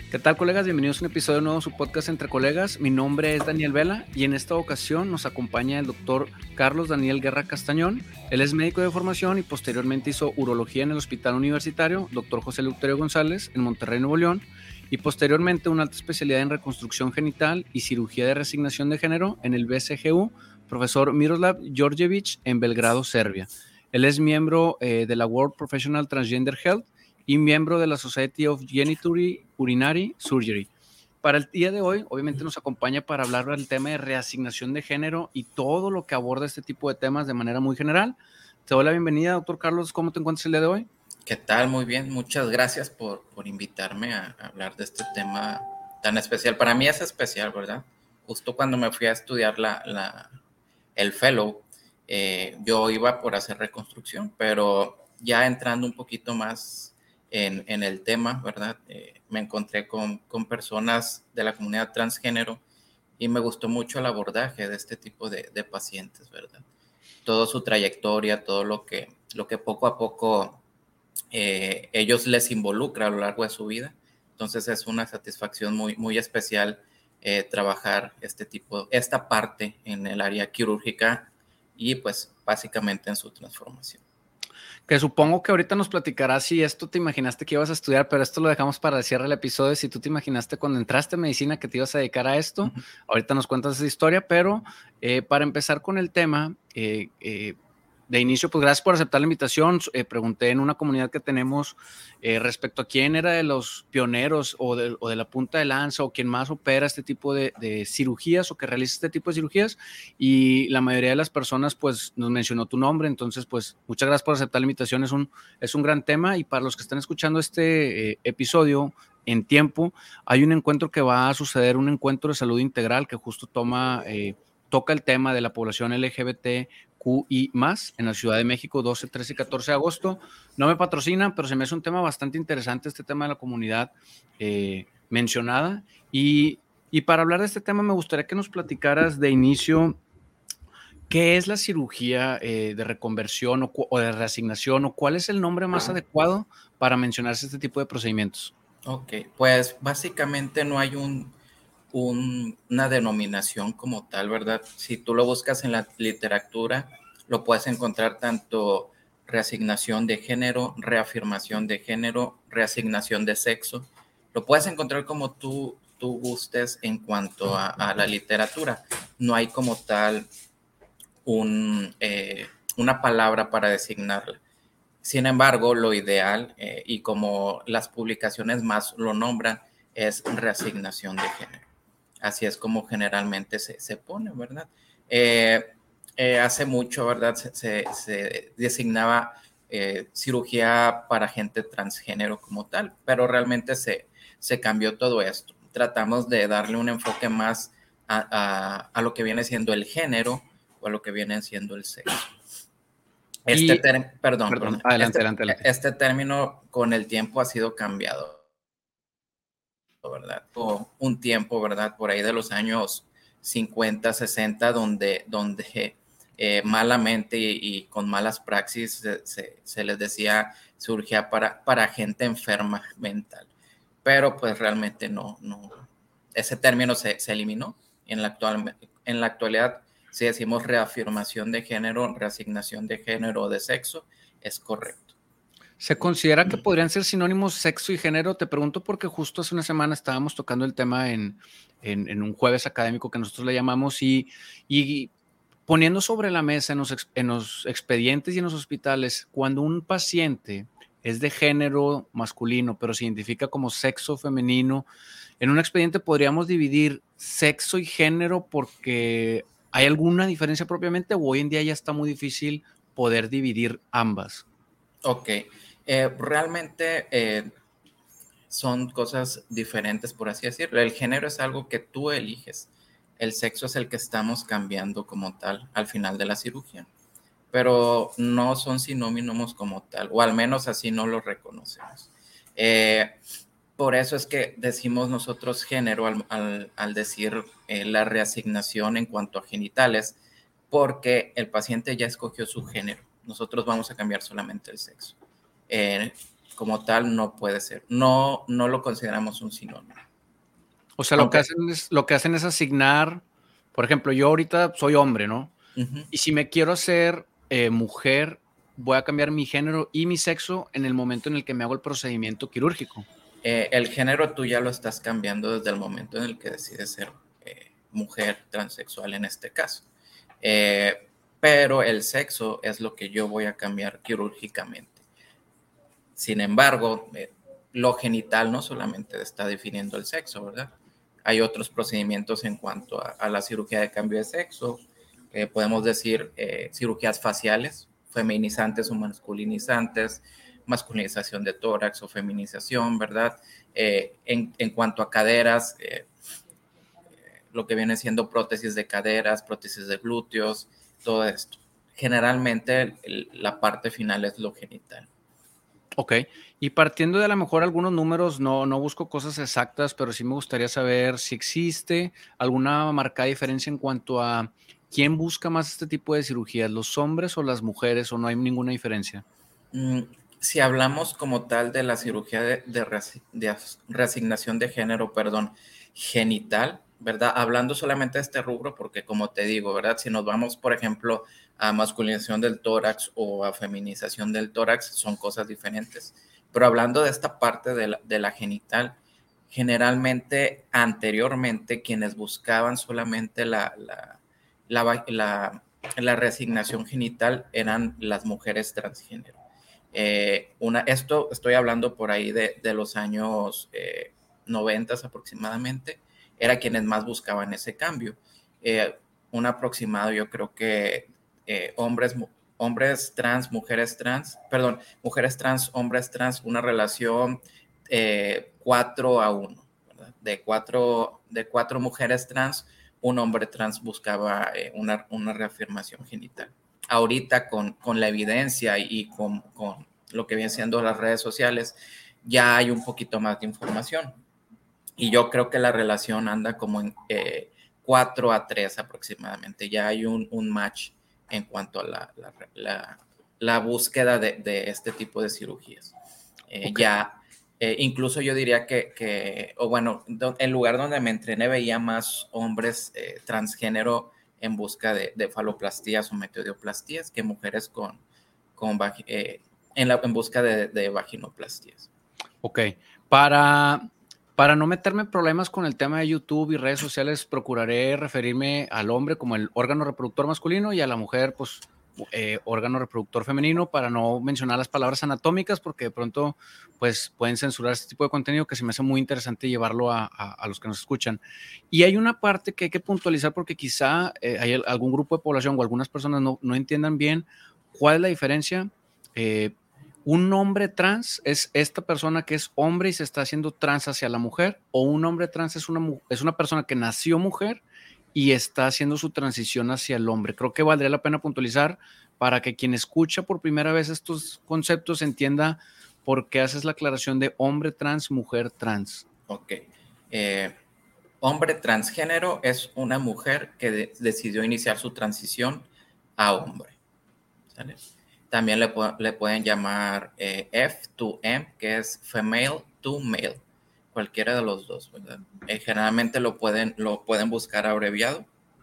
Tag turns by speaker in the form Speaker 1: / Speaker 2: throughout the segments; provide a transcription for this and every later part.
Speaker 1: ¿Qué tal, colegas? Bienvenidos a un episodio nuevo de su podcast Entre Colegas. Mi nombre es Daniel Vela y en esta ocasión nos acompaña el doctor Carlos Daniel Guerra Castañón. Él es médico de formación y posteriormente hizo urología en el Hospital Universitario Dr. José Eleuterio González en Monterrey, Nuevo León, y posteriormente una alta especialidad en reconstrucción genital y cirugía de reasignación de género en el BCGU, profesor Miroslav Georgievich en Belgrado, Serbia. Él es miembro de la World Professional Transgender Health y miembro de la Society of Genitourinary Urinary Surgery. Para el día de hoy, obviamente nos acompaña para hablar del tema de reasignación de género y todo lo que aborda este tipo de temas de manera muy general. Te doy la bienvenida, doctor Carlos. ¿Cómo te encuentras el día de hoy?
Speaker 2: ¿Qué tal? Muy bien. Muchas gracias por invitarme a hablar de este tema tan especial. Para mí es especial, ¿verdad? Justo cuando me fui a estudiar el fellow, yo iba por hacer reconstrucción, pero ya entrando un poquito más en el tema, ¿verdad? Me encontré con personas de la comunidad transgénero y me gustó mucho el abordaje de este tipo de pacientes, ¿verdad? Toda su trayectoria, todo lo que poco a poco ellos les involucra a lo largo de su vida. Entonces es una satisfacción muy, muy especial trabajar esta parte en el área quirúrgica y pues básicamente en su transformación.
Speaker 1: Que supongo que ahorita nos platicarás si esto te imaginaste que ibas a estudiar, pero esto lo dejamos para el cierre del episodio. Si tú te imaginaste cuando entraste a medicina que te ibas a dedicar a esto, ahorita nos cuentas esa historia, pero para empezar con el tema, de inicio, pues gracias por aceptar la invitación. Pregunté en una comunidad que tenemos respecto a quién era de los pioneros o de la punta de lanza o quién más opera este tipo de cirugías o que realiza este tipo de cirugías, y la mayoría de las personas pues nos mencionó tu nombre. Entonces pues muchas gracias por aceptar la invitación. Es un gran tema, y para los que están escuchando este episodio en tiempo, hay un encuentro que va a suceder, un encuentro de salud integral que justo toca el tema de la población LGBTQI+, en la Ciudad de México, 12, 13 y 14 de agosto. No me patrocinan, pero se me hace un tema bastante interesante, este tema de la comunidad mencionada. Y para hablar de este tema, me gustaría que nos platicaras de inicio qué es la cirugía de reconversión o de reasignación, o cuál es el nombre más adecuado para mencionarse este tipo de procedimientos.
Speaker 2: Ok, pues básicamente no hay una denominación como tal, ¿verdad? Si tú lo buscas en la literatura, lo puedes encontrar tanto reasignación de género, reafirmación de género, reasignación de sexo. Lo puedes encontrar como tú gustes en cuanto a la literatura. No hay como tal una palabra para designarla. Sin embargo, lo ideal, y como las publicaciones más lo nombran, es reasignación de género. Así es como generalmente se pone, ¿verdad? Hace mucho, ¿verdad? Se designaba cirugía para gente transgénero como tal, pero realmente se cambió todo esto. Tratamos de darle un enfoque más a lo que viene siendo el género o a lo que viene siendo el sexo. Perdón.
Speaker 1: Adelante.
Speaker 2: Este término con el tiempo ha sido cambiado, ¿verdad? O un tiempo, ¿verdad? Por ahí de los años 50, 60, donde malamente y con malas praxis se les decía cirugía para gente enferma mental. Pero pues realmente no ese término se eliminó. En la actualidad, si decimos reafirmación de género, reasignación de género o de sexo, es correcto.
Speaker 1: ¿Se considera que podrían ser sinónimos sexo y género? Te pregunto porque justo hace una semana estábamos tocando el tema en un jueves académico que nosotros le llamamos, y poniendo sobre la mesa en los expedientes y en los hospitales, cuando un paciente es de género masculino, pero se identifica como sexo femenino, en un expediente podríamos dividir sexo y género porque hay alguna diferencia propiamente, o hoy en día ya está muy difícil poder dividir ambas.
Speaker 2: Ok, realmente son cosas diferentes, por así decirlo. El género es algo que tú eliges. El sexo es el que estamos cambiando como tal al final de la cirugía. Pero no son sinónimos como tal, o al menos así no los reconocemos. Por eso es que decimos nosotros género al decir la reasignación en cuanto a genitales, porque el paciente ya escogió su género. Nosotros vamos a cambiar solamente el sexo. como tal no puede ser. No lo consideramos un sinónimo.
Speaker 1: O sea, lo que hacen es asignar, por ejemplo, yo ahorita soy hombre, ¿no?
Speaker 2: Uh-huh.
Speaker 1: Y si me quiero hacer mujer, voy a cambiar mi género y mi sexo en el momento en el que me hago el procedimiento quirúrgico.
Speaker 2: El género tú ya lo estás cambiando desde el momento en el que decides ser mujer transexual en este caso. Pero el sexo es lo que yo voy a cambiar quirúrgicamente. Sin embargo, lo genital no solamente está definiendo el sexo, ¿verdad? Hay otros procedimientos en cuanto a la cirugía de cambio de sexo. Podemos decir cirugías faciales, feminizantes o masculinizantes, masculinización de tórax o feminización, ¿verdad? En cuanto a caderas, lo que viene siendo prótesis de caderas, prótesis de glúteos, todo esto. Generalmente la parte final es lo genital.
Speaker 1: Ok, y partiendo de a lo mejor algunos números, no busco cosas exactas, pero sí me gustaría saber si existe alguna marcada diferencia en cuanto a quién busca más este tipo de cirugías, los hombres o las mujeres, o no hay ninguna diferencia.
Speaker 2: Si hablamos como tal de la cirugía de reasignación de género, genital, ¿verdad? Hablando solamente de este rubro, porque como te digo, ¿verdad? Si nos vamos, por ejemplo, a masculinización del tórax o a feminización del tórax, son cosas diferentes. Pero hablando de esta parte de la genital, generalmente, anteriormente, quienes buscaban solamente la reasignación genital eran las mujeres transgénero. Esto estoy hablando por ahí de los años 90 aproximadamente, era quienes más buscaban ese cambio. Un aproximado, yo creo que hombres trans, mujeres trans, hombres trans, una relación 4-1, ¿verdad? De cuatro mujeres trans, un hombre trans buscaba una reafirmación genital. Ahorita con la evidencia y con lo que vienen siendo las redes sociales, ya hay un poquito más de información. Y yo creo que la relación anda como en 4-3 aproximadamente. Ya hay un match en cuanto a la búsqueda de este tipo de cirugías. Okay. Ya, incluso yo diría el lugar donde me entrené veía más hombres transgénero en busca de faloplastías o meteodioplastías que mujeres en busca de vaginoplastías.
Speaker 1: Ok, para no meterme en problemas con el tema de YouTube y redes sociales, procuraré referirme al hombre como el órgano reproductor masculino y a la mujer, pues, órgano reproductor femenino, para no mencionar las palabras anatómicas, porque de pronto, pues, pueden censurar este tipo de contenido que se me hace muy interesante llevarlo a los que nos escuchan. Y hay una parte que hay que puntualizar porque quizá hay algún grupo de población o algunas personas no entiendan bien cuál es la diferencia. ¿Un hombre trans es esta persona que es hombre y se está haciendo trans hacia la mujer? ¿O un hombre trans es una persona que nació mujer y está haciendo su transición hacia el hombre? Creo que valdría la pena puntualizar para que quien escucha por primera vez estos conceptos entienda por qué haces la aclaración de hombre trans, mujer trans.
Speaker 2: Ok. Hombre transgénero es una mujer que decidió iniciar su transición a hombre. ¿Sale? También le pueden llamar F2M, que es female to male, cualquiera de los dos, ¿verdad? Generalmente lo pueden buscar abreviado.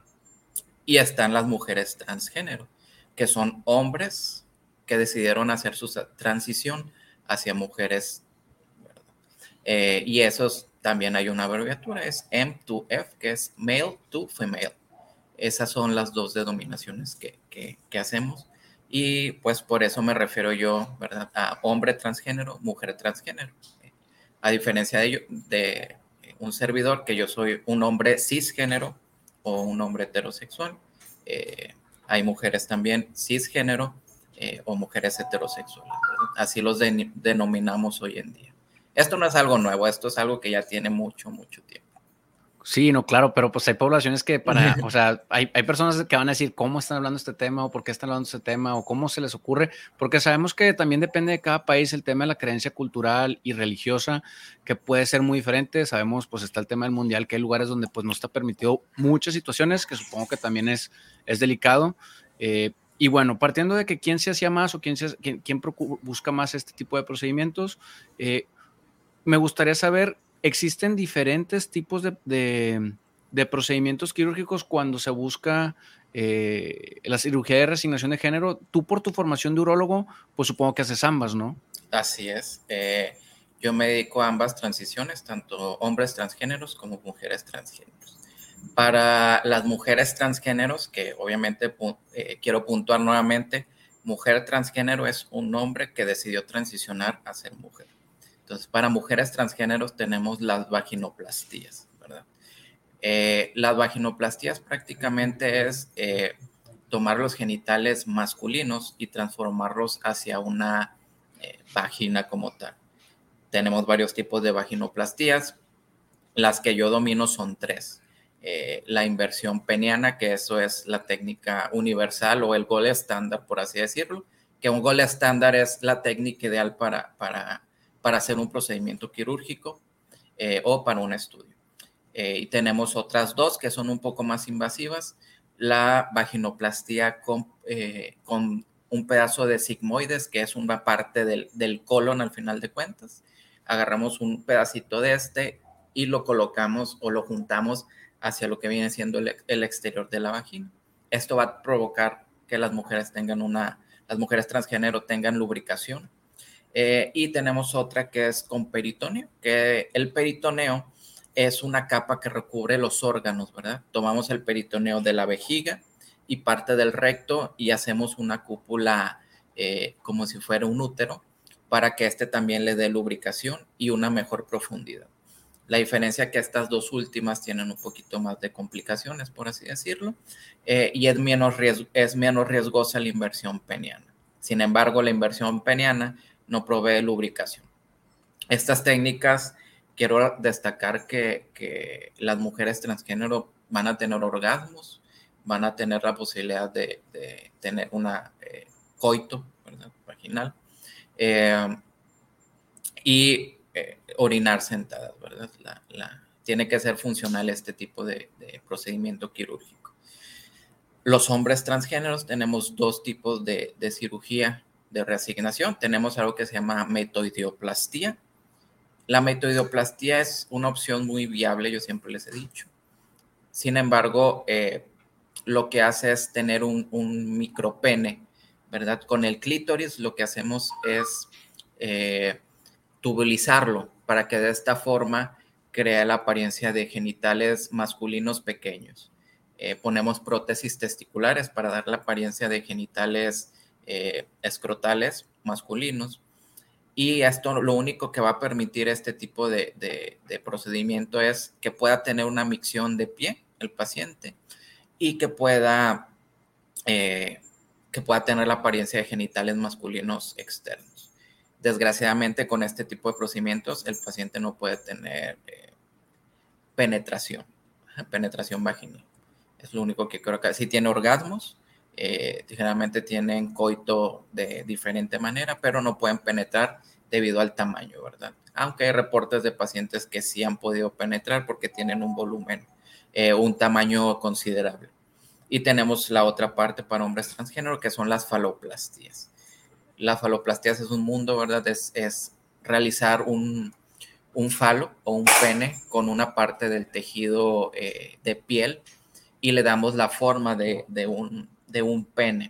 Speaker 2: Y están las mujeres transgénero, que son hombres que decidieron hacer su transición hacia mujeres, ¿verdad? Y esos también hay una abreviatura, es M2F, que es male to female. Esas son las dos denominaciones que hacemos. Y pues por eso me refiero yo, ¿verdad?, a hombre transgénero, mujer transgénero. A diferencia de un servidor, que yo soy un hombre cisgénero o un hombre heterosexual. Hay mujeres también cisgénero o mujeres heterosexuales, ¿verdad? Así los denominamos hoy en día. Esto no es algo nuevo, esto es algo que ya tiene mucho tiempo.
Speaker 1: Sí, no, claro, pero pues hay poblaciones que o sea, hay personas que van a decir cómo están hablando de este tema o por qué están hablando de este tema o cómo se les ocurre, porque sabemos que también depende de cada país el tema de la creencia cultural y religiosa, que puede ser muy diferente. Sabemos, pues está el tema del mundial, que hay lugares donde pues no está permitido muchas situaciones, que supongo que también es delicado. Y bueno, partiendo de que quién se hacía más o quién busca más este tipo de procedimientos, me gustaría saber, ¿existen diferentes tipos de procedimientos quirúrgicos cuando se busca la cirugía de reasignación de género? Tú, por tu formación de urólogo, pues supongo que haces ambas, ¿no?
Speaker 2: Así es. Yo me dedico a ambas transiciones, tanto hombres transgéneros como mujeres transgéneros. Para las mujeres transgéneros, que obviamente quiero puntuar nuevamente, mujer transgénero es un hombre que decidió transicionar a ser mujer. Entonces, para mujeres transgéneros tenemos las vaginoplastías, ¿verdad? Las vaginoplastías prácticamente es tomar los genitales masculinos y transformarlos hacia una vagina como tal. Tenemos varios tipos de vaginoplastías. Las que yo domino son 3. La inversión peniana, que eso es la técnica universal o el gold estándar, por así decirlo, que un gold estándar es la técnica ideal para hacer un procedimiento quirúrgico o para un estudio. Y tenemos otras 2 que son un poco más invasivas. La vaginoplastía con un pedazo de sigmoides, que es una parte del colon al final de cuentas. Agarramos un pedacito de y lo colocamos o lo juntamos hacia lo que viene siendo el exterior de la vagina. Esto va a provocar que las mujeres transgénero tengan lubricación. Y tenemos otra que es con peritoneo, que el peritoneo es una capa que recubre los órganos, ¿verdad? Tomamos el peritoneo de la vejiga y parte del recto y hacemos una cúpula como si fuera un útero para que también le dé lubricación y una mejor profundidad. La diferencia es que estas 2 últimas tienen un poquito más de complicaciones, por así decirlo, y es menos riesgosa la inversión peniana. Sin embargo, la inversión peniana no provee lubricación. Estas técnicas, quiero destacar que las mujeres transgénero van a tener orgasmos, van a tener la posibilidad de tener una coito, ¿verdad? Vaginal, y orinar sentadas, ¿verdad? Tiene que ser funcional este tipo de procedimiento quirúrgico. Los hombres transgéneros tenemos 2 tipos de cirugía de reasignación. Tenemos algo que se llama metoidioplastía. La metoidioplastía es una opción muy viable, yo siempre les he dicho. Sin embargo, lo que hace es tener un micropene, ¿verdad? Con el clítoris lo que hacemos es tubulizarlo para que de esta forma crea la apariencia de genitales masculinos pequeños. Ponemos prótesis testiculares para dar la apariencia de genitales escrotales masculinos. Y esto lo único que va a permitir este tipo de procedimiento es que pueda tener una micción de pie el paciente y que pueda tener la apariencia de genitales masculinos externos. Desgraciadamente, con este tipo de procedimientos, el paciente no puede tener penetración vaginal. Es lo único que creo que sí tiene orgasmos, generalmente tienen coito de diferente manera, pero no pueden penetrar debido al tamaño, ¿verdad? Aunque hay reportes de pacientes que sí han podido penetrar porque tienen un volumen, un tamaño considerable. Y tenemos la otra parte para hombres transgénero, que son las faloplastías. Las faloplastías es un mundo, ¿verdad? Es realizar un falo o un pene con una parte del tejido de piel y le damos la forma de un pene.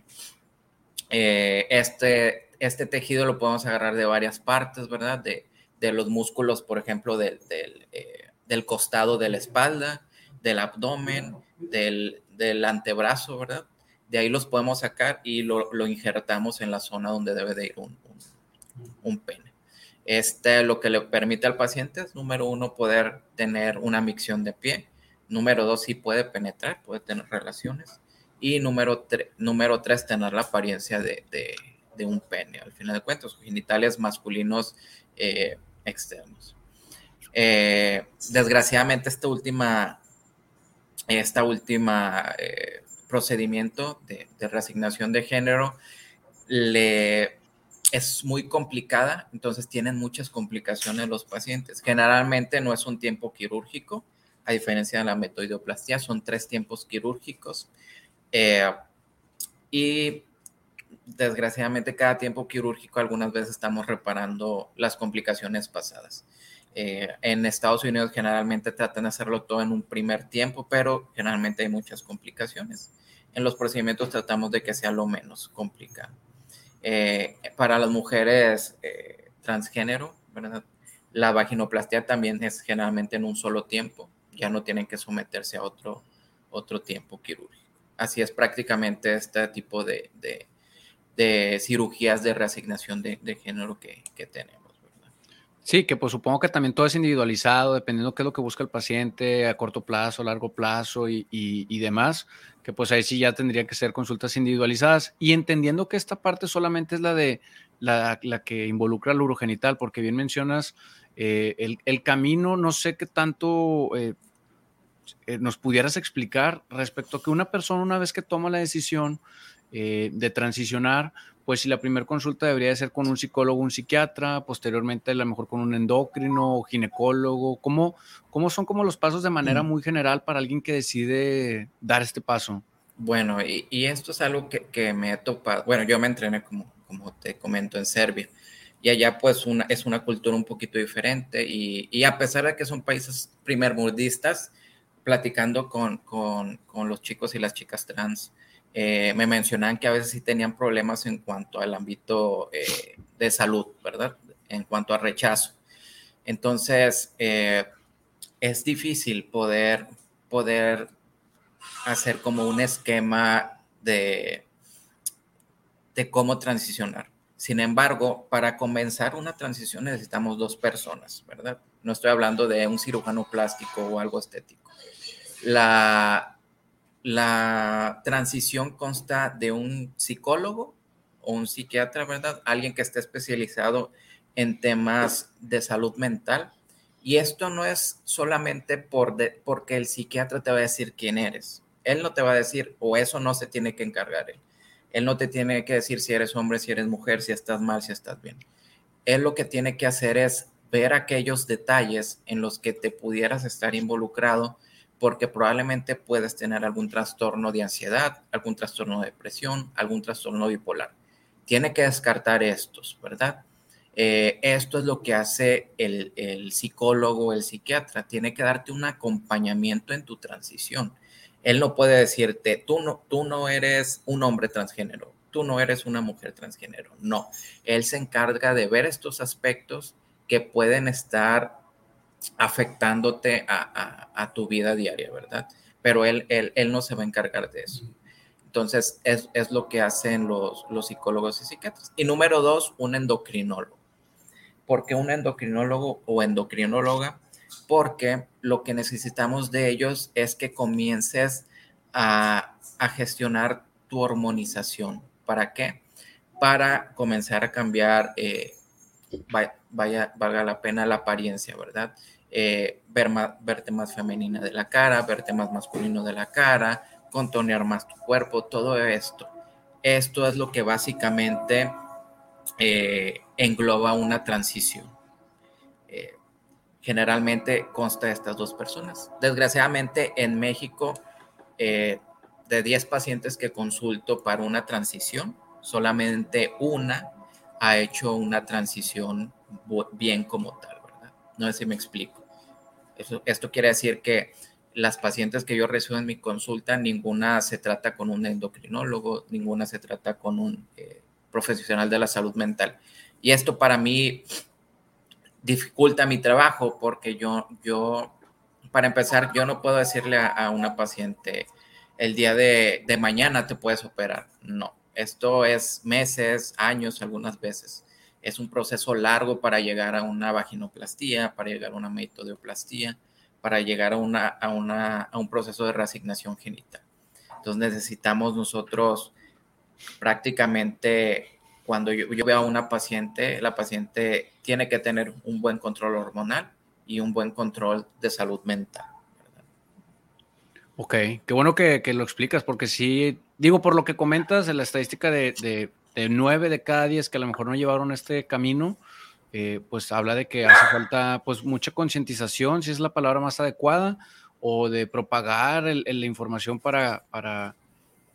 Speaker 2: Este tejido lo podemos agarrar de varias partes, ¿verdad? De los músculos, por ejemplo, del costado de la espalda, del abdomen, del antebrazo, ¿verdad? De ahí los podemos sacar y lo injertamos en la zona donde debe de ir un pene. Lo que le permite al paciente es, número 1, poder tener una micción de pie. Número 2, sí puede penetrar, puede tener relaciones. Y número 3, tener la apariencia de un pene, al final de cuentas, genitales masculinos externos. Desgraciadamente, esta última procedimiento de reasignación de género es muy complicada, entonces tienen muchas complicaciones los pacientes. Generalmente no es un tiempo quirúrgico, a diferencia de la metoidoplastia, son 3 tiempos quirúrgicos. Y desgraciadamente cada tiempo quirúrgico algunas veces estamos reparando las complicaciones pasadas. En Estados Unidos generalmente tratan de hacerlo todo en un primer tiempo, pero generalmente hay muchas complicaciones. En los procedimientos tratamos de que sea lo menos complicado. Para las mujeres transgénero, ¿verdad? La vaginoplastia también es generalmente en un solo tiempo, ya no tienen que someterse a otro tiempo quirúrgico. Así es prácticamente este tipo de cirugías de reasignación de género que tenemos.
Speaker 1: Sí, que pues supongo que también todo es individualizado, dependiendo qué es lo que busca el paciente a corto plazo, a largo plazo y demás, que pues ahí sí ya tendrían que ser consultas individualizadas. Y entendiendo que esta parte solamente es la de la que involucra el urogenital, porque bien mencionas el camino, no sé qué tanto nos pudieras explicar respecto a que una persona una vez que toma la decisión de transicionar, pues si la primera consulta debería de ser con un psicólogo, un psiquiatra, posteriormente a lo mejor con un endocrino o ginecólogo, ¿cómo son como los pasos de manera muy general para alguien que decide dar este paso?
Speaker 2: Bueno, y esto es algo que me he topado. Bueno, yo me entrené, como te comento, en Serbia. Y allá pues es una cultura un poquito diferente. Y a pesar de que son países primermundistas, platicando con los chicos y las chicas trans, me mencionan que a veces sí tenían problemas en cuanto al ámbito de salud, ¿verdad? En cuanto a rechazo. Entonces, es difícil poder hacer como un esquema de cómo transicionar. Sin embargo, para comenzar una transición necesitamos dos personas, ¿verdad? No estoy hablando de un cirujano plástico o algo estético. La transición consta de un psicólogo o un psiquiatra, ¿verdad? Alguien que esté especializado en temas de salud mental. Y esto no es solamente porque el psiquiatra te va a decir quién eres. Él no te va a decir, o eso no se tiene que encargar él. Él no te tiene que decir si eres hombre, si eres mujer, si estás mal, si estás bien. Él lo que tiene que hacer es ver aquellos detalles en los que te pudieras estar involucrado, porque probablemente puedes tener algún trastorno de ansiedad, algún trastorno de depresión, algún trastorno bipolar. Tiene que descartar estos, ¿verdad? Esto es lo que hace el psicólogo, el psiquiatra. Tiene que darte un acompañamiento en tu transición. Él no puede decirte, tú no eres un hombre transgénero, tú no eres una mujer transgénero. No, él se encarga de ver estos aspectos que pueden estar afectándote a tu vida diaria, ¿verdad? Pero él no se va a encargar de eso. Entonces, es lo que hacen los psicólogos y psiquiatras. Y número dos, un endocrinólogo. ¿Por qué un endocrinólogo o endocrinóloga? Porque lo que necesitamos de ellos es que comiences a gestionar tu hormonización. ¿Para qué? Para comenzar a cambiar, valga la pena, la apariencia, ¿verdad? Verte más femenina de la cara, verte más masculino de la cara, contonear más tu cuerpo, todo esto. Esto es lo que básicamente engloba una transición. Eh, Generalmente consta de estas dos personas. Desgraciadamente en México, de 10 pacientes que consulto para una transición, solamente una ha hecho una transición bien como tal, ¿verdad? No sé si me explico. Esto quiere decir que las pacientes que yo recibo en mi consulta, ninguna se trata con un endocrinólogo, ninguna se trata con un profesional de la salud mental. Y esto para mí dificulta mi trabajo porque para empezar, yo no puedo decirle a una paciente el día de mañana te puedes operar. No, esto es meses, años, algunas veces. Es un proceso largo para llegar a una vaginoplastía, para llegar a una metodeoplastía, para llegar a un proceso de reasignación genital. Entonces necesitamos nosotros prácticamente cuando yo veo a una paciente, la paciente tiene que tener un buen control hormonal y un buen control de salud mental.
Speaker 1: Ok, qué bueno que lo explicas, porque sí, digo, por lo que comentas, en la estadística de 9 de cada 10 que a lo mejor no llevaron este camino, pues habla de que hace falta pues mucha concientización, si es la palabra más adecuada, o de propagar la información para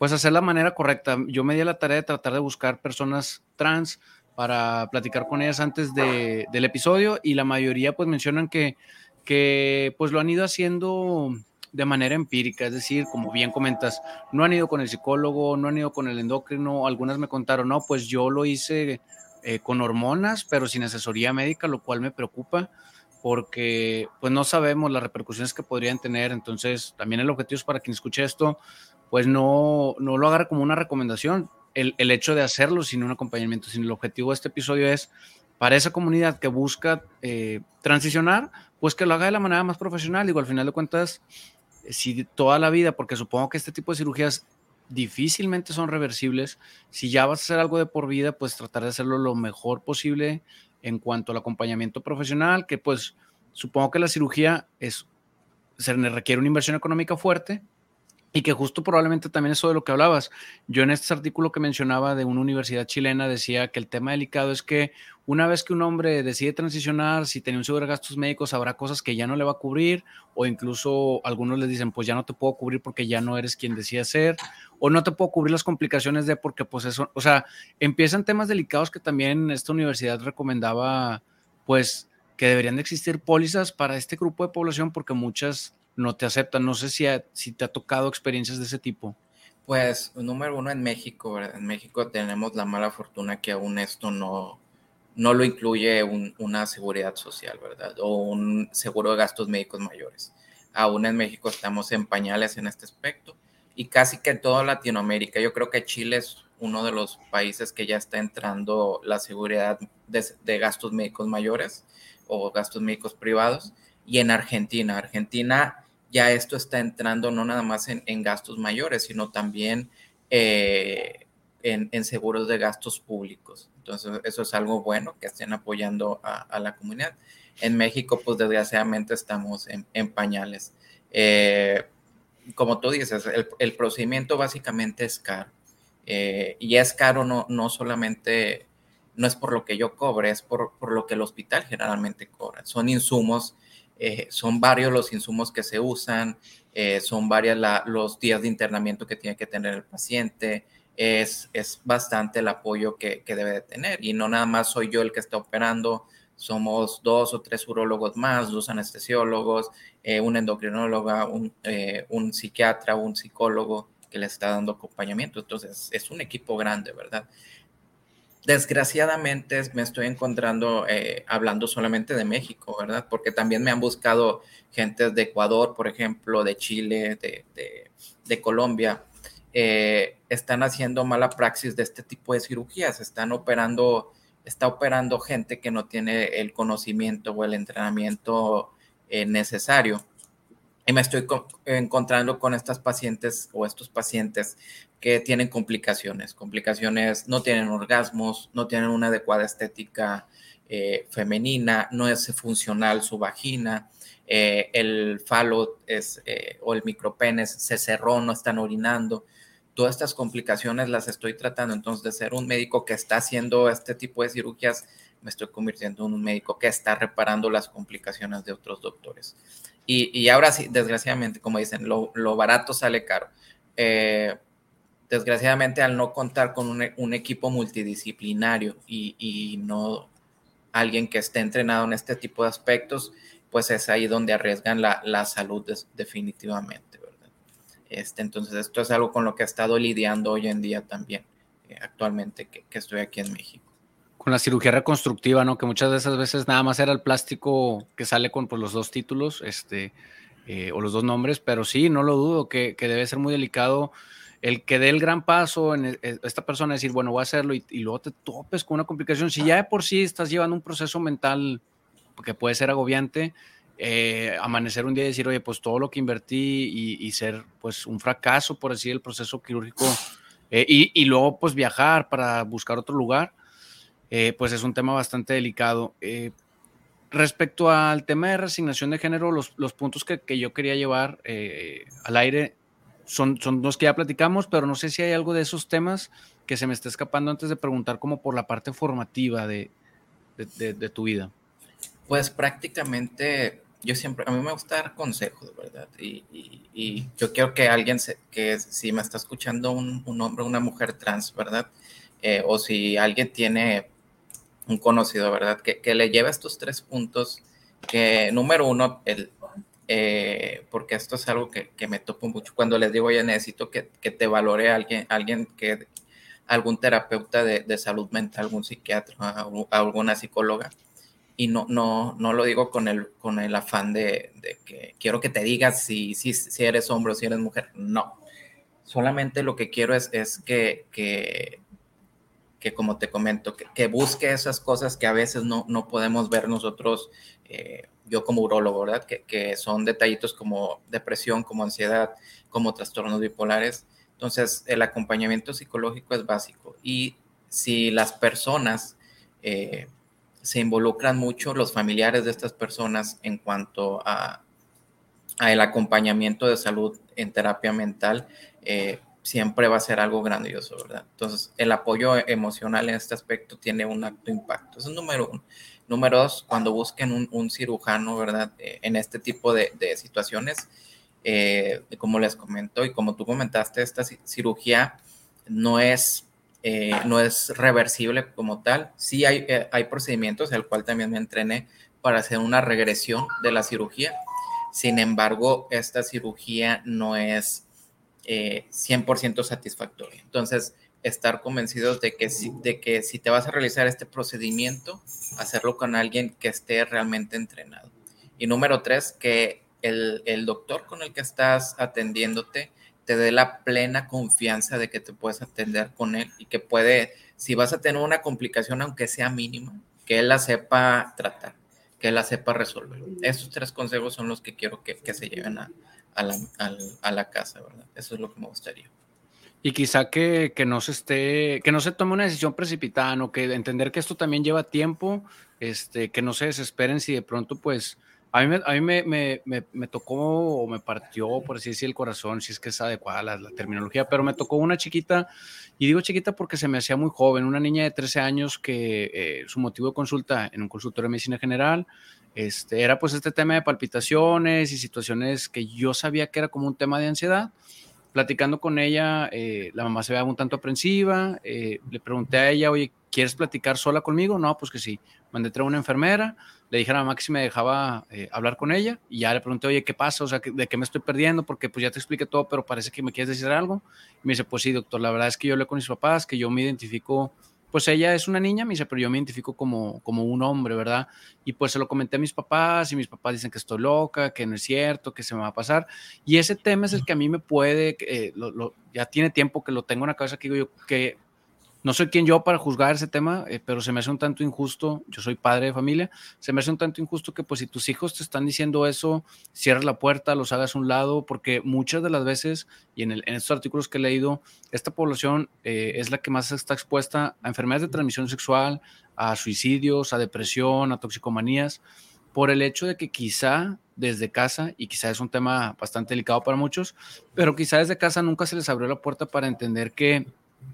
Speaker 1: pues hacer la manera correcta. Yo me di a la tarea de tratar de buscar personas trans para platicar con ellas antes del episodio, y la mayoría pues mencionan que pues lo han ido haciendo de manera empírica, es decir, como bien comentas, no han ido con el psicólogo, no han ido con el endocrino. Algunas me contaron, no, pues yo lo hice con hormonas, pero sin asesoría médica, lo cual me preocupa porque pues no sabemos las repercusiones que podrían tener. Entonces también el objetivo es, para quien escuche esto, pues no lo agarre como una recomendación el hecho de hacerlo sin un acompañamiento, sino el objetivo de este episodio es para esa comunidad que busca transicionar, pues que lo haga de la manera más profesional. Digo, al final de cuentas, si toda la vida, porque supongo que este tipo de cirugías difícilmente son reversibles, si ya vas a hacer algo de por vida, pues tratar de hacerlo lo mejor posible en cuanto al acompañamiento profesional, que pues supongo que la cirugía se requiere una inversión económica fuerte, y que justo probablemente también eso de lo que hablabas. Yo en este artículo que mencionaba de una universidad chilena decía que el tema delicado es que una vez que un hombre decide transicionar, si tenía un seguro de gastos médicos, habrá cosas que ya no le va a cubrir, o incluso algunos les dicen, pues ya no te puedo cubrir porque ya no eres quien decía ser, o no te puedo cubrir las complicaciones de, porque pues eso, o sea, empiezan temas delicados que también esta universidad recomendaba, pues que deberían de existir pólizas para este grupo de población porque muchas no te aceptan. No sé si te ha tocado experiencias de ese tipo.
Speaker 2: Pues, número uno, en México, ¿verdad? En México tenemos la mala fortuna que aún esto no lo incluye una seguridad social, ¿verdad? O un seguro de gastos médicos mayores. Aún en México estamos en pañales en este aspecto, y casi que en toda Latinoamérica. Yo creo que Chile es uno de los países que ya está entrando la seguridad de gastos médicos mayores o gastos médicos privados. Y en Argentina ya esto está entrando no nada más en gastos mayores, sino también en seguros de gastos públicos. Entonces, eso es algo bueno, que estén apoyando a la comunidad. En México, pues desgraciadamente estamos en pañales. Como tú dices, el procedimiento básicamente es caro. Y es caro no solamente, no es por lo que yo cobre, es por lo que el hospital generalmente cobra. Son insumos, son varios los insumos que se usan, son varios los días de internamiento que tiene que tener el paciente. Es bastante el apoyo que debe de tener, y no nada más soy yo el que está operando, somos 2 o 3 urólogos más, 2 anestesiólogos, una endocrinóloga, un psiquiatra, un psicólogo que le está dando acompañamiento. Entonces es un equipo grande, ¿verdad? Desgraciadamente me estoy encontrando hablando solamente de México, ¿verdad? Porque también me han buscado gentes de Ecuador, por ejemplo, de Chile, de Colombia. Están haciendo mala praxis de este tipo de cirugías. Está operando gente que no tiene el conocimiento o el entrenamiento necesario. Y me estoy encontrando con estas pacientes o estos pacientes que tienen complicaciones, no tienen orgasmos, no tienen una adecuada estética femenina, no es funcional su vagina, el falo o el micropene se cerró, no están orinando. Todas estas complicaciones las estoy tratando. Entonces, de ser un médico que está haciendo este tipo de cirugías, me estoy convirtiendo en un médico que está reparando las complicaciones de otros doctores. Y ahora sí, desgraciadamente, como dicen, lo barato sale caro. Desgraciadamente, al no contar con un equipo multidisciplinario y no alguien que esté entrenado en este tipo de aspectos, pues es ahí donde arriesgan la salud definitivamente, ¿verdad? Entonces, esto es algo con lo que he estado lidiando hoy en día también, actualmente que estoy aquí en México.
Speaker 1: Con la cirugía reconstructiva, ¿no? Que muchas de esas veces nada más era el plástico que sale con pues, los 2 títulos, o los 2 nombres, pero sí, no lo dudo, que debe ser muy delicado el que dé el gran paso en esta persona, decir, bueno, voy a hacerlo, y luego te topes con una complicación. Si ya de por sí estás llevando un proceso mental que puede ser agobiante, amanecer un día y decir, oye, pues todo lo que invertí y ser pues un fracaso, por decir, el proceso quirúrgico, y luego pues viajar para buscar otro lugar, pues es un tema bastante delicado. Respecto al tema de resignación de género, los puntos que yo quería llevar al aire son los que ya platicamos, pero no sé si hay algo de esos temas que se me está escapando antes de preguntar como por la parte formativa de tu vida.
Speaker 2: Pues prácticamente a mí me gusta dar consejos, ¿verdad? Y yo quiero que alguien, que si me está escuchando un hombre o una mujer trans, ¿verdad? O si alguien tiene un conocido, ¿verdad? Que le lleve estos 3 puntos, que número uno, porque esto es algo que me topo mucho cuando les digo, oye, necesito que te valore algún terapeuta de salud mental, algún psiquiatra, alguna psicóloga. Y no lo digo con el afán de que quiero que te digas si eres hombre o si eres mujer. No. Solamente lo que quiero es que como te comento, que busque esas cosas que a veces no podemos ver nosotros, yo como urólogo, ¿verdad? Que son detallitos como depresión, como ansiedad, como trastornos bipolares. Entonces, el acompañamiento psicológico es básico. Y si las personas se involucran mucho, los familiares de estas personas, en cuanto a el acompañamiento de salud en terapia mental, siempre va a ser algo grandioso, ¿verdad? Entonces, el apoyo emocional en este aspecto tiene un alto impacto. Eso es número uno. Número dos, cuando busquen un cirujano, ¿verdad? En este tipo de situaciones, como les comento y como tú comentaste, esta cirugía no es, no es reversible como tal. Sí hay procedimientos, el cual también me entrené para hacer una regresión de la cirugía. Sin embargo, esta cirugía no es 100% satisfactoria. Entonces, estar convencidos de que si te vas a realizar este procedimiento, hacerlo con alguien que esté realmente entrenado. Y número tres, que el doctor con el que estás atendiéndote te dé la plena confianza de que te puedes atender con él y que puede, si vas a tener una complicación, aunque sea mínima, que él la sepa tratar, que él la sepa resolver. Esos 3 consejos son los que quiero que se lleven a la casa, ¿verdad? Eso es lo que me gustaría.
Speaker 1: Y quizá que no se tome una decisión precipitada, ¿no? Que entender que esto también lleva tiempo, que no se desesperen si de pronto, pues, a mí me tocó o me partió, por así decir, el corazón, si es que es adecuada la terminología, pero me tocó una chiquita, y digo chiquita porque se me hacía muy joven, una niña de 13 años que su motivo de consulta en un consultorio de medicina general, era pues este tema de palpitaciones y situaciones que yo sabía que era como un tema de ansiedad. Platicando con ella, la mamá se veía un tanto aprensiva, le pregunté a ella, oye, ¿quieres platicar sola conmigo? No, pues que sí. Mandé traer una enfermera, le dije a la mamá que si me dejaba hablar con ella y ya le pregunté, oye, ¿qué pasa? O sea, ¿de qué me estoy perdiendo? Porque pues ya te expliqué todo, pero parece que me quieres decir algo. Y me dice, pues sí, doctor, la verdad es que yo hablé con mis papás, que yo me identifico, pues ella es una niña, me dice, pero yo me identifico como un hombre, ¿verdad? Y pues se lo comenté a mis papás y mis papás dicen que estoy loca, que no es cierto, que se me va a pasar. Y ese tema es el que a mí me puede, ya tiene tiempo que lo tengo en la cabeza, que digo yo, que no soy quien yo para juzgar ese tema, pero se me hace un tanto injusto, yo soy padre de familia, se me hace un tanto injusto que pues si tus hijos te están diciendo eso, cierres la puerta, los hagas a un lado, porque muchas de las veces, y en estos artículos que he leído, esta población es la que más está expuesta a enfermedades de transmisión sexual, a suicidios, a depresión, a toxicomanías, por el hecho de que quizá desde casa, y quizá es un tema bastante delicado para muchos, pero quizá desde casa nunca se les abrió la puerta para entender que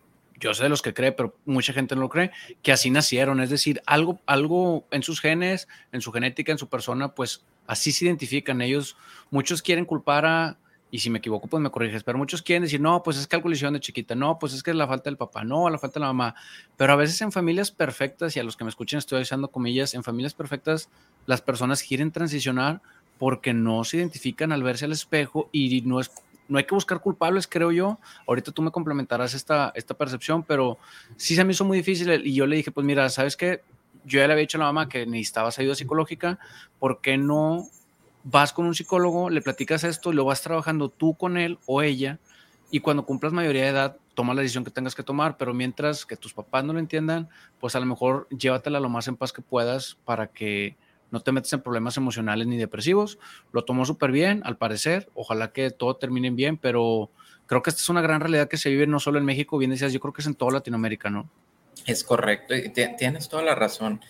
Speaker 1: yo sé de los que cree, pero mucha gente no lo cree, que así nacieron, es decir, algo en sus genes, en su genética, en su persona, pues así se identifican ellos. Muchos quieren culpar y si me equivoco, pues me corriges, pero muchos quieren decir, no, pues es que algo le hicieron de chiquita, no, pues es que es la falta del papá, no, la falta de la mamá, pero a veces en familias perfectas, y a los que me escuchen estoy usando comillas, en familias perfectas, las personas quieren transicionar porque no se identifican al verse al espejo y no hay que buscar culpables, creo yo. Ahorita tú me complementarás esta percepción, pero sí se me hizo muy difícil y yo le dije, pues mira, ¿sabes qué? Yo ya le había dicho a la mamá que necesitabas ayuda psicológica, ¿por qué no vas con un psicólogo, le platicas esto y lo vas trabajando tú con él o ella y cuando cumplas mayoría de edad, toma la decisión que tengas que tomar, pero mientras que tus papás no lo entiendan, pues a lo mejor llévatela lo más en paz que puedas para que no te metas en problemas emocionales ni depresivos. Lo tomó súper bien, al parecer, ojalá que todo termine bien, pero creo que esta es una gran realidad que se vive no solo en México, bien decías, yo creo que es en toda Latinoamérica, ¿no?
Speaker 2: Es correcto, y tienes toda la razón.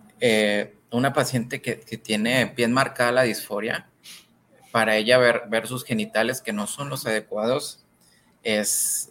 Speaker 2: Una paciente que tiene bien marcada la disforia, para ella ver sus genitales que no son los adecuados es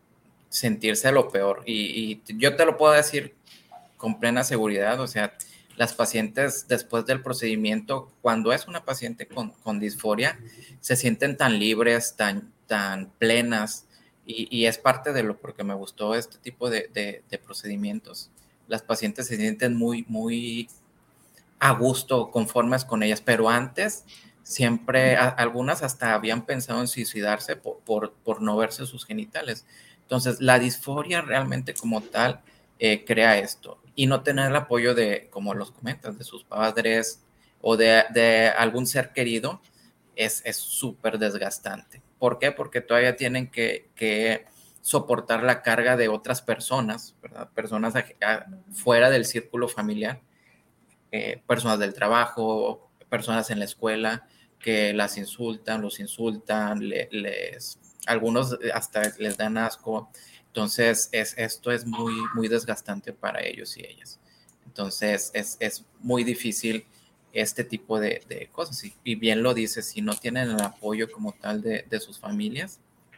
Speaker 2: sentirse lo peor. Y yo te lo puedo decir con plena seguridad, o sea, las pacientes después del procedimiento, cuando es una paciente con disforia, se sienten tan libres, tan plenas, y es parte de lo porque me gustó este tipo de procedimientos. Las pacientes se sienten muy, muy a gusto, conformes con ellas, pero antes siempre, algunas hasta habían pensado en suicidarse por no verse sus genitales. Entonces, la disforia realmente como tal crea esto, y no tener el apoyo de, como los comentas, de sus padres o de algún ser querido es súper desgastante. ¿Por qué? Porque todavía tienen que soportar la carga de otras personas, ¿verdad? Personas fuera del círculo familiar, personas del trabajo, personas en la escuela que las insultan, los insultan, algunos hasta les dan asco. Entonces, esto es muy, muy desgastante para ellos y ellas. Entonces, es muy difícil este tipo de cosas. Y bien lo dice, si no tienen el apoyo como tal de sus familias,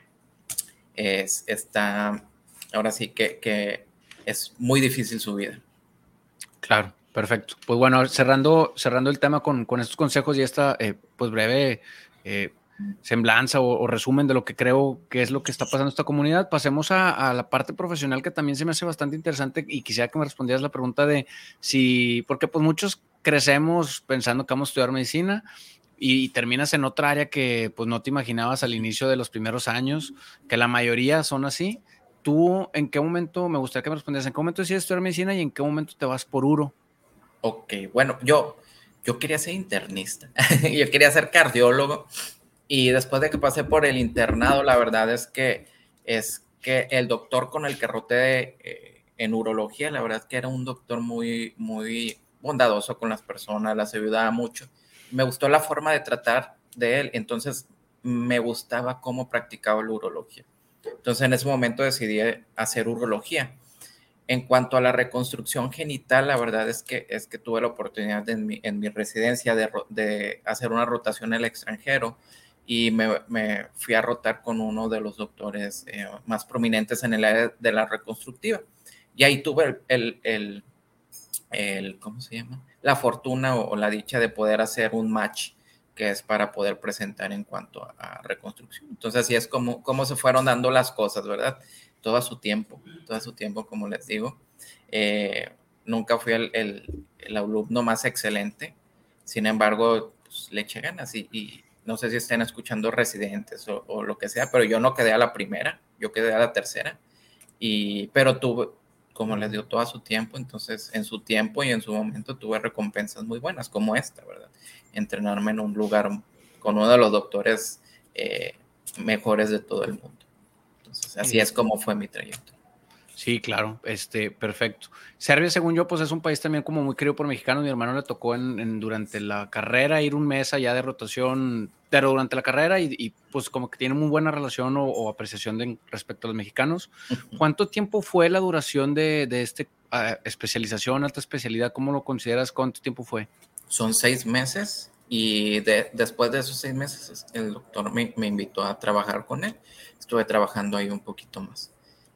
Speaker 2: está, ahora sí que es muy difícil su vida.
Speaker 1: Claro, perfecto. Pues bueno, cerrando el tema con estos consejos y esta pues breve semblanza o resumen de lo que creo que es lo que está pasando en esta comunidad, pasemos a la parte profesional, que también se me hace bastante interesante, y quisiera que me respondieras la pregunta de si, porque pues muchos crecemos pensando que vamos a estudiar medicina y terminas en otra área que pues no te imaginabas al inicio de los primeros años, que la mayoría son así. ¿Tú en qué momento, me gustaría que me respondieras, en qué momento decides estudiar medicina y en qué momento te vas por uro?
Speaker 2: Ok, bueno, yo quería ser internista, yo quería ser cardiólogo, y después de que pasé por el internado, la verdad es que el doctor con el que roté en urología, la verdad es que era un doctor muy, muy bondadoso con las personas, las ayudaba mucho. Me gustó la forma de tratar de él, entonces me gustaba cómo practicaba la urología. Entonces en ese momento decidí hacer urología. En cuanto a la reconstrucción genital, la verdad es que tuve la oportunidad en mi residencia de hacer una rotación al extranjero, y me fui a rotar con uno de los doctores más prominentes en el área de la reconstructiva. Y ahí tuve ¿cómo se llama? La fortuna o la dicha de poder hacer un match que es para poder presentar en cuanto a reconstrucción. Entonces, así es como se fueron dando las cosas, ¿verdad? Todo a su tiempo, como les digo. Eh, Nunca fui el alumno más excelente, sin embargo, pues, le eché ganas, y no sé si estén escuchando residentes o lo que sea, pero yo no quedé a la primera, yo quedé a la tercera, pero tuve, como les dio todo a su tiempo, entonces en su tiempo y en su momento tuve recompensas muy buenas como esta, ¿verdad? Entrenarme en un lugar con uno de los doctores mejores de todo el mundo. Entonces, así es como fue mi trayecto.
Speaker 1: Sí, claro, perfecto. Serbia, según yo, pues es un país también como muy querido por mexicanos. Mi hermano le tocó durante la carrera ir un mes allá de rotación, pero durante la carrera, y pues como que tiene muy buena relación o apreciación respecto a los mexicanos. ¿Cuánto tiempo fue la duración de especialización, alta especialidad? ¿Cómo lo consideras? ¿Cuánto tiempo fue?
Speaker 2: Son 6 meses, y después de esos 6 meses el doctor me invitó a trabajar con él. Estuve trabajando ahí un poquito más.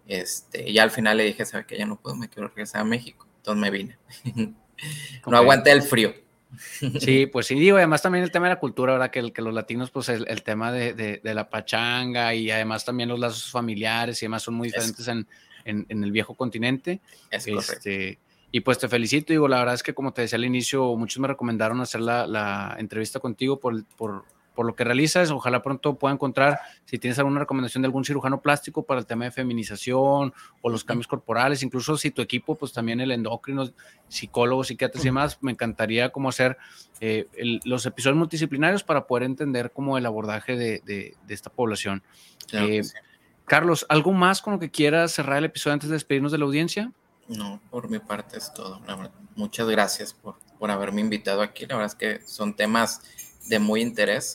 Speaker 2: Y al final le dije, ¿sabe qué? Ya no puedo, me quiero regresar a México. Entonces me vine. No
Speaker 1: Ok.
Speaker 2: aguanté el frío.
Speaker 1: Sí, pues sí, digo, además también el tema de la cultura, ¿verdad? Que los latinos, pues el tema de la pachanga, y además también los lazos familiares y demás son muy
Speaker 2: Es,
Speaker 1: diferentes en el viejo continente.
Speaker 2: es correcto.
Speaker 1: Y pues te felicito, digo, la verdad es que como te decía al inicio, muchos me recomendaron hacer la entrevista contigo por lo que realizas. Ojalá pronto pueda encontrar, si tienes alguna recomendación de algún cirujano plástico para el tema de feminización o los cambios corporales, incluso si tu equipo, pues también el endocrino, psicólogos, psiquiatras y demás, me encantaría como hacer los episodios multidisciplinarios para poder entender como el abordaje de esta población.
Speaker 2: Claro que sí.
Speaker 1: Carlos, ¿algo más con lo que quieras cerrar el episodio antes de despedirnos de la audiencia?
Speaker 2: No, por mi parte es todo, la verdad. Muchas gracias por haberme invitado aquí. La verdad es que son temas de muy interés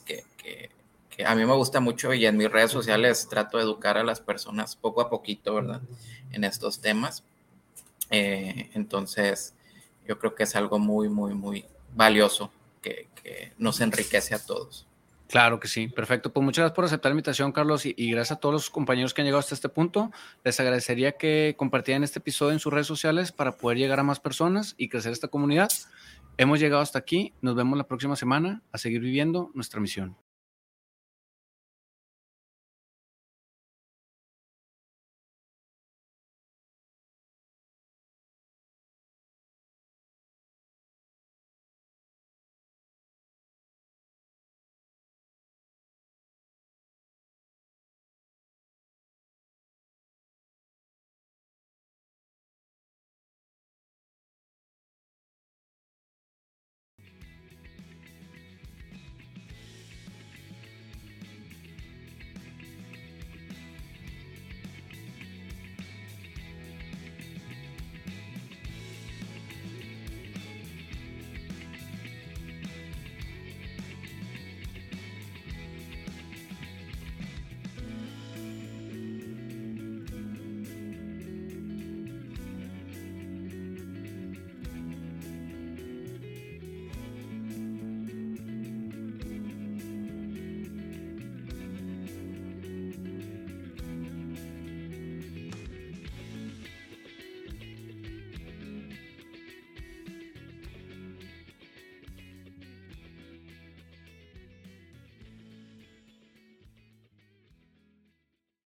Speaker 2: que a mí me gusta mucho, y en mis redes sociales trato de educar a las personas poco a poquito, ¿verdad? En estos temas. Entonces, yo creo que es algo muy, muy, muy valioso que nos enriquece a todos.
Speaker 1: Claro que sí, perfecto. Pues muchas gracias por aceptar la invitación, Carlos, y gracias a todos los compañeros que han llegado hasta este punto. Les agradecería que compartieran este episodio en sus redes sociales para poder llegar a más personas y crecer esta comunidad. Hemos llegado hasta aquí. Nos vemos la próxima semana a seguir viviendo nuestra misión.